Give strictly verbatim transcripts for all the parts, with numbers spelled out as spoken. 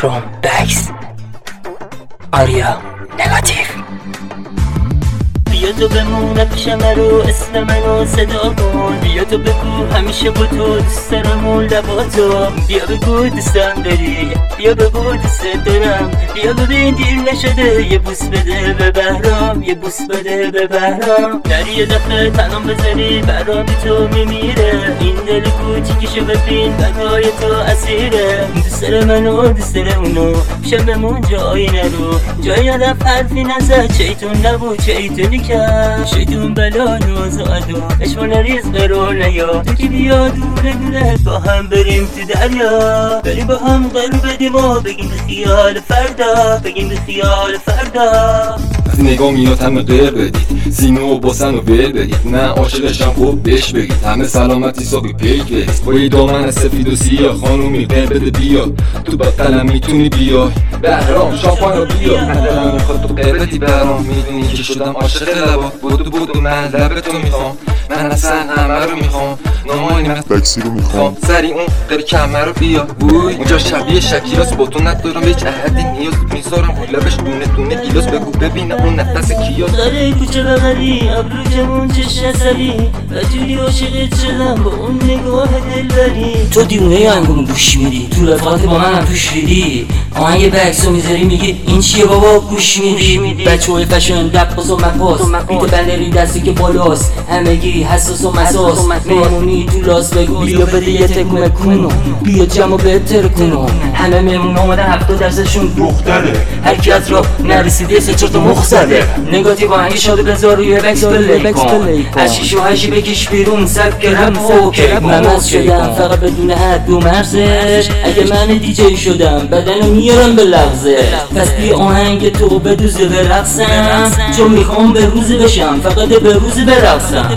بهرام بکس آریا نگاتیو. بیا تو بمونه پیشم رو اسم منو صدا کن، بیا تو بگو همیشه با تو دوست دارم اون لباتو، بیا بگو دوستم داری، بیا بگو دوست دارم، بیا ببین دیر نشده یه بوس بده به بهرام، یه بوس بده به بهرام. نری یه دفعه تنم بذاری بهرام بی تو میمیره، این دل کوچیکشو ببین بدای تو اسیره. دوست داره منو دوست داره اونو، پیشم بمون جایی نرو، جایی نرفت حرفی نزد، چیتون نبود چیتونی کرد، شیطون بلا نازادو اشما نریز برو نیا، تو که بیا دوره دوره با هم بریم تو دریا، بریم با هم قلو بدیم و بگیم به خیال فردا، بگیم به خیال فردا. وقتی نگاه میاد همه غیر بدید، سینه و باسن و ول بدید، نه عاشقشم خوب بهش بگید، همه سلامتی ساقی پیک بدید، با یه دامن سفید و سیاه خانومی قیل بده بیا، تو با قلم میتونی بیا بهرام شامپان رو بیا. من دلم میخواد تو قیل بدی بهرام، میدونی که شدم عاشق لبات، بودو بودو من لب تو میخوام، من اصلا همه رو میخوام، نمایی من بکسی رو میخوام، سری اون قیل کمه رو بیا بوی، اونجا شبیه شکیراست با تو ندارم به هیچ احدی نیاز، میذارم رو لبش دونه دونه گیلاس، بگو ببینم اون نفس کیاست. داره کوچه بغلی ابرو جمون چشم عصبی و جوری عاشقت شدم با اون نگاه دلبری. تو دیونه یا انگام گوش میدی، تو رفاقت با من هم توش ریدی، آهنگ بکسو میذاری میگی این چیه بابا گوش میدی. بچه های فشن رقص و مپاس بیت بندری دستی که بالاست، همگی حساس و مساس، مهمونی تو لاس بگو بیا بده یه تکونه کنو، بیا جمع بهتر کنو، همه مهمون آمدن هفتاد درصدشون دختره، هر کی از راه نرسیده سه چهار تا مخ زده. نگاتیو آهنگ شاده بذار روی بکس پلی کن، از شیش و هشی بکش بیرون سبک رپ فوکه. ممز شدم فقط بدون حد و مرزش، اگه من دیجی شدم بدنو میارم به لغزش، پس بی آهنگ تو بدوزه برقصم، چون میخوام به روز بشم فقط به روز برقصم.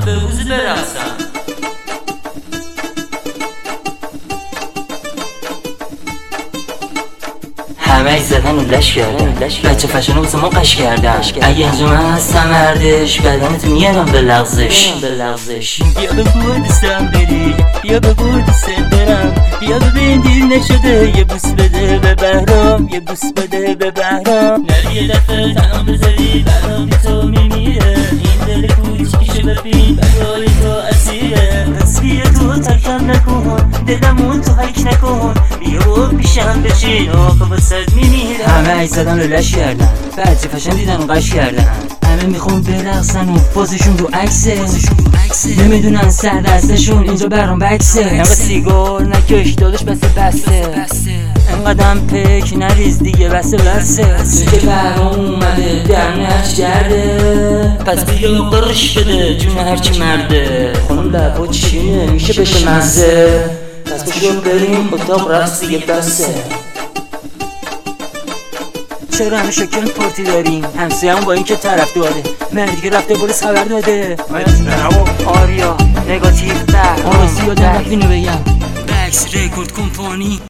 همه ای زدن و لش کردن، بچه فشنو بسه ما قش کردن، اگه اینجا من هستم مردش بدنت میارم به لغزش. بیا بگو دوستم داری، بیا بگو دوست دارم، بیا ببین دیر نشده یه بوس بده به بهرام، یه بوس بده به بهرام. نری یه دفعه تنم بذاری بهرام بی تو میمیره، این دل کوچیکشو ببین بدای تو اسیره. پس بیا تو ترکم نکن، دلمون تو حک نکن، بیا پیشم بشین آقا بسد میمیره. همه ای زدن و لش کردن، بچه فشن دیدن و قش کردن، همه میخون برقصن و فازشون رو عکسه، نمیدونن سر دستشون اینجا بهرام بکسه. انقدر سیگار نکش دادش بسه بسته، انقدر پک نریز دیگه بسه بسه. که بهرام اومده در نهش کرده، پس بیا قرش بده جون هرچی مرده. خانم لبا چینه میشه بشه مزه، پس بشون بریم اتاق رقص دیگه بسه. چرا همه شکل پارتی داریم؟ همسایه هم با این که طرف داره، مردی که رفته پلیس خبر داده. آریا نگاتیو بهرام آرزی یادم رفت اینو بگم، بکس رکورد کمپانی.